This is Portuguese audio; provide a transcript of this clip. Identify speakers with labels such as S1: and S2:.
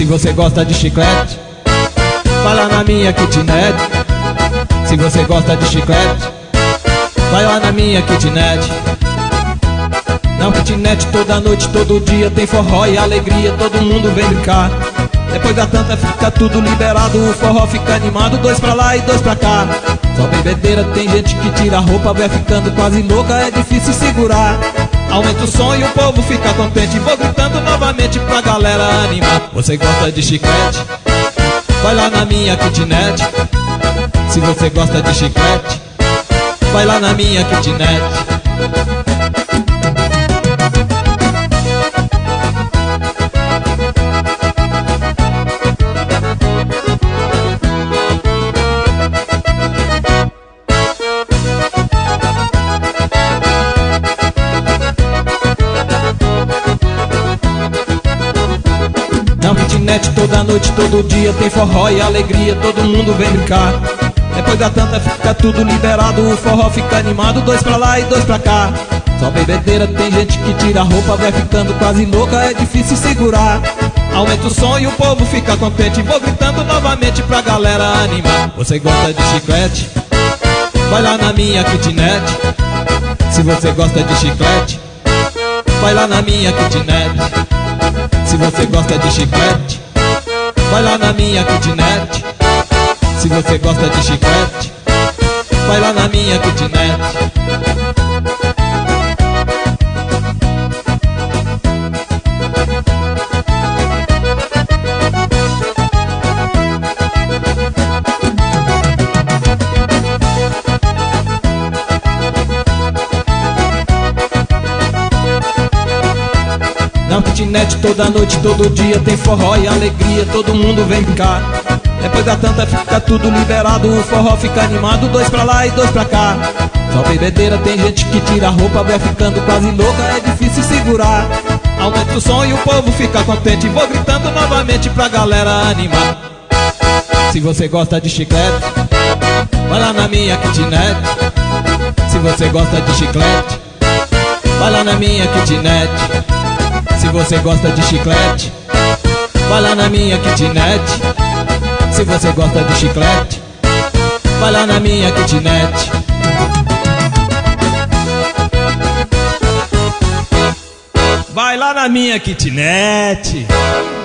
S1: você gosta de chiclete, vai lá na minha kitnet. Se você gosta de chiclete, vai lá na minha kitnet. Na kitnet toda noite, todo dia tem forró e alegria, todo mundo vem brincar. Depois da tanta fica tudo liberado, o forró fica animado, dois pra lá e dois pra cá. Só bebedeira, tem gente que tira a roupa, vai ficando quase louca, é difícil segurar. Aumenta o som e o povo fica contente, vou gritando novamente pra galera animar. Você gosta de chiclete, vai lá na minha kitnet. Se você gosta de chiclete, vai lá na minha kitnet. Na kitnet toda noite, todo dia tem forró e alegria, todo mundo vem brincar. Depois da tanta fica tudo liberado, o forró fica animado, dois pra lá e dois pra cá. Só bebedeira, tem gente que tira a roupa, vai ficando quase louca, é difícil segurar. Aumenta o som e o povo fica contente, vou gritando novamente pra galera animar. Você gosta de chiclete, vai lá na minha kitnet. Se você gosta de chiclete, vai lá na minha kitnet. Se você gosta de chiclete, vai lá na minha kitnet. Se você gosta de chiclete, vai lá na minha kitnet. Na kitnet toda noite, todo dia tem forró e alegria, todo mundo vem brincar. Depois da tanta fica tudo liberado, o forró fica animado, dois pra lá e dois pra cá. Só bebedeira, tem gente que tira a roupa, vai ficando quase louca, é difícil segurar. Aumenta o som e o povo fica contente, vou gritando novamente pra galera animar. Se você gosta de chiclete, vai lá na minha kitnet. Se você gosta de chiclete, vai lá na minha kitnet. Se você gosta de chiclete, vai lá na minha kitnet. Se você gosta de chiclete, vai lá na minha kitnet. Vai lá na minha kitnet.